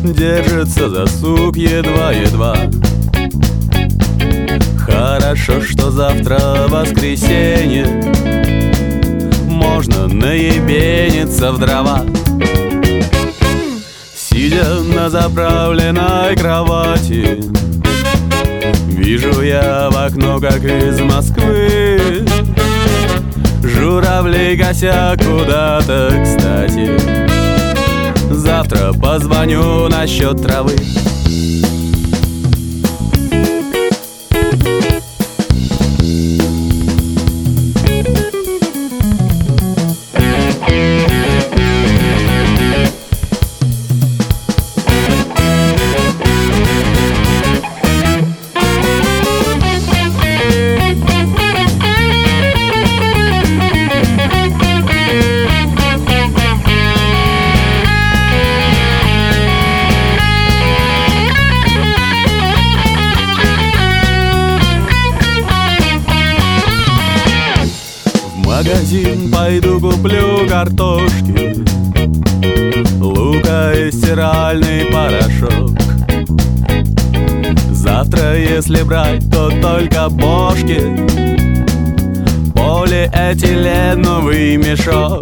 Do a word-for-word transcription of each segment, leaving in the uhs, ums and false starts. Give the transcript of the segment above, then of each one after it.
держится за сук едва-едва. Хорошо, что завтра воскресенье, можно наебениться в дрова. Сидя на заправленной кровати, вижу я в окно, как из Москвы журавли косят куда-то кстати. Завтра позвоню насчет травы. В магазин пойду куплю картошки, лука и стиральный порошок. Завтра, если брать, то только бошки, полиэтиленовый мешок.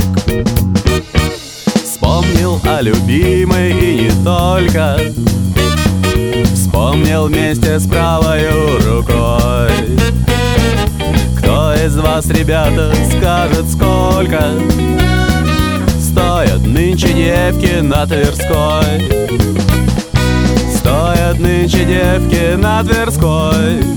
Вспомнил о любимой и не только, вспомнил вместе с правою рукой. Кто из вас, ребята, скажет, сколько стоят нынче девки на Тверской? Стоят нынче девки на Тверской.